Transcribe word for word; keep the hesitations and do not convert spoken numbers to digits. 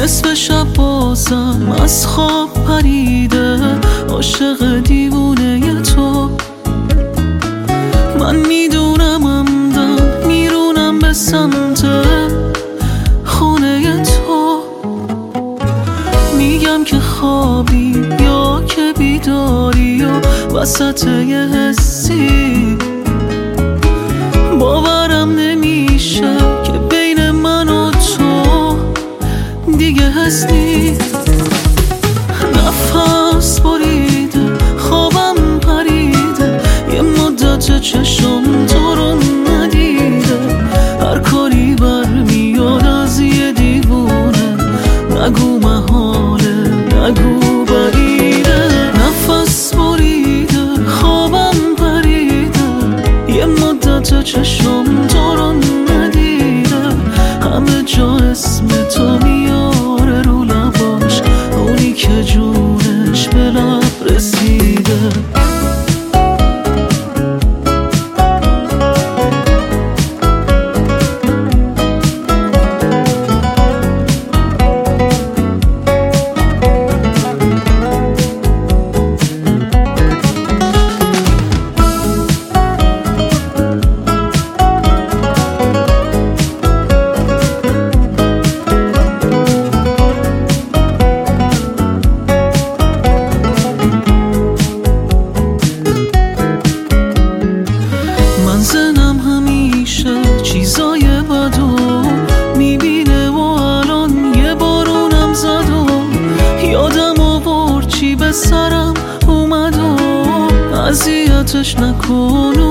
نصف شب بازم از خواب پریده، عاشق دیوونه تو. من میدونم عمدن میرونم به سمت خونه تو. میگم که خوابی یا که بیداری و وسط یه حسی. باورم نمیشه که بین من و تو دیگه هستی. نفس بریده خوابم پریده، یه مدت چشم تو رو ندیده. هر کاری برمیاد از یه دیوونه، نگو محاله نگو بعیده. نفس بریده خوابم پریده، یه مدت چشم تو رو ندیده. همه جا اسم تو میاره رو لباش، اونی که جونش به لب رسیده. زنم همیشه چیزای بدو میبینه و الان یه بارونم زد و یادم آورد چی به سرم اومد و اذیتش نکن